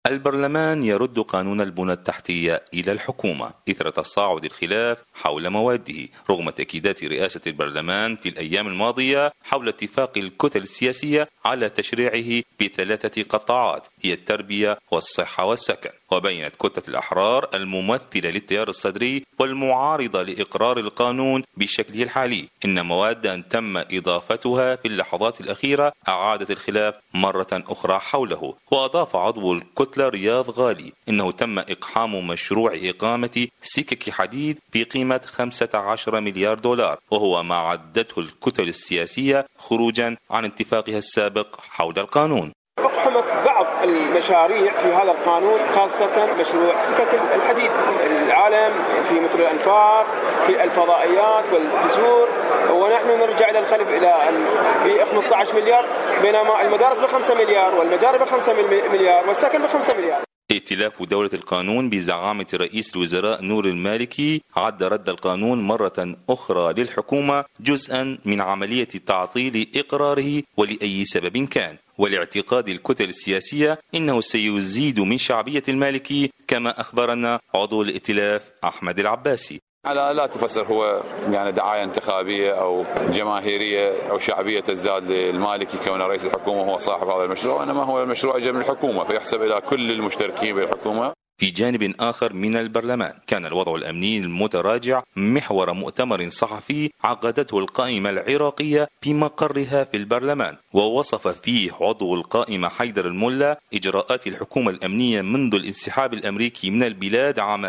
البرلمان يرد قانون البنى التحتية إلى الحكومة إثر تصاعد الخلاف حول مواده، رغم تأكيدات رئاسة البرلمان في الأيام الماضية حول اتفاق الكتل السياسية على تشريعه بثلاثة قطاعات هي التربية والصحة والسكن. وبينت كتلة الأحرار الممثلة للتيار الصدري والمعارضة لإقرار القانون بشكله الحالي إن مواد تم إضافتها في اللحظات الأخيرة أعادت الخلاف مرة أخرى حوله. وأضاف عضو الكتلة رياض غالي إنه تم إقحام مشروع إقامة سكك حديد بقيمة 15 مليار دولار، وهو ما عدته الكتل السياسية خروجا عن اتفاقها السابق حول القانون. اقحمت بعض المشاريع في هذا القانون، خاصة مشروع سكك الحديد. العالم في مثل الأنفاق، في الفضائيات والجسور، ونحن نرجع إلى الخلف إلى ب 15 مليار، بينما المدارس ب5 مليار والمجاري ب5 مليار والسكن ب5 مليار. ائتلاف دولة القانون بزعامة رئيس الوزراء نور المالكي عد رد القانون مرة أخرى للحكومة جزءا من عملية تعطيل إقراره ولأي سبب كان، ولاعتقاد الكتل السياسية إنه سيزيد من شعبية المالكي، كما أخبرنا عضو الائتلاف أحمد العباسي. لا تفسر هو يعني دعاية انتخابية أو جماهيرية أو شعبية تزداد للمالكي كونه رئيس الحكومة وهو صاحب هذا المشروع، إنما هو المشروع جاء من الحكومة فيحسب إلى كل المشتركين بالحكومة. في جانب آخر من البرلمان كان الوضع الأمني المتراجع محور مؤتمر صحفي عقدته القائمة العراقية بمقرها في البرلمان، ووصف فيه عضو القائمة حيدر الملا إجراءات الحكومة الأمنية منذ الانسحاب الأمريكي من البلاد عام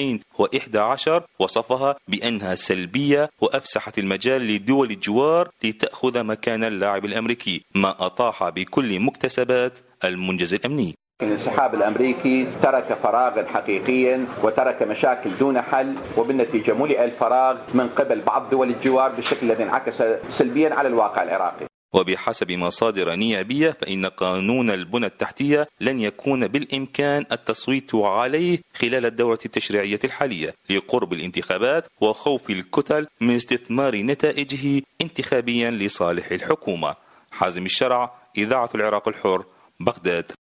2011، وصفها بأنها سلبية وأفسحت المجال لدول الجوار لتأخذ مكان اللاعب الأمريكي، ما أطاح بكل مكتسبات المنجز الأمني. الانسحاب الأمريكي ترك فراغا حقيقيا وترك مشاكل دون حل، وبالنتيجة ملئ الفراغ من قبل بعض دول الجوار بالشكل الذي انعكس سلبيا على الواقع العراقي. وبحسب مصادر نيابية فإن قانون البنى التحتية لن يكون بالإمكان التصويت عليه خلال الدورة التشريعية الحالية لقرب الانتخابات وخوف الكتل من استثمار نتائجه انتخابيا لصالح الحكومة. حازم الشرع، إذاعة العراق الحر، بغداد.